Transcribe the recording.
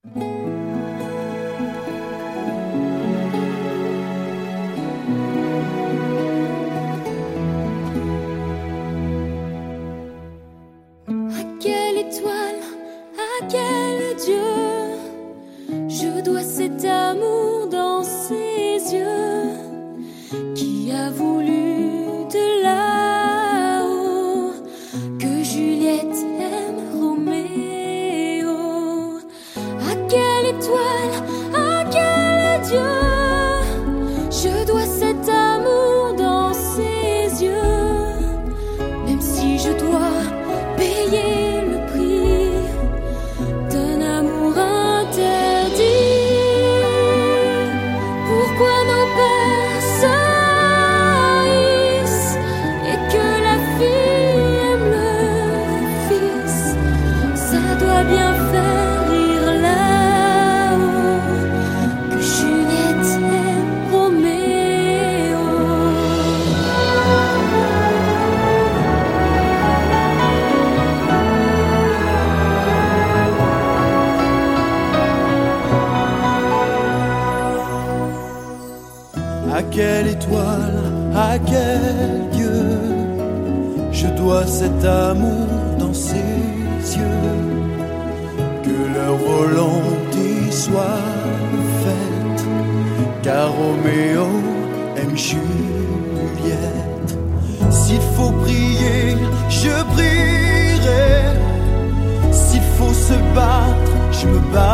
À quelle étoile, à quel Dieu je dois cet amour dans ses yeux, qui a voulu de là-haut que Juliette aime Roméo. À quelle étoile, à quel Dieu je dois cet amour dans ses yeux, même si je dois payer le prix d'un amour interdit. Pourquoi nos pères se haïssent et que la fille aime le fils, ça doit bien faire rire là-haut que Juliette aime Roméo. À quelle étoile, à quel Dieu je dois cet amour dans ses yeux, que leur volonté soit faite, car Roméo aime Juliette. S'il faut prier, je prierai, s'il faut se battre, je me battrai.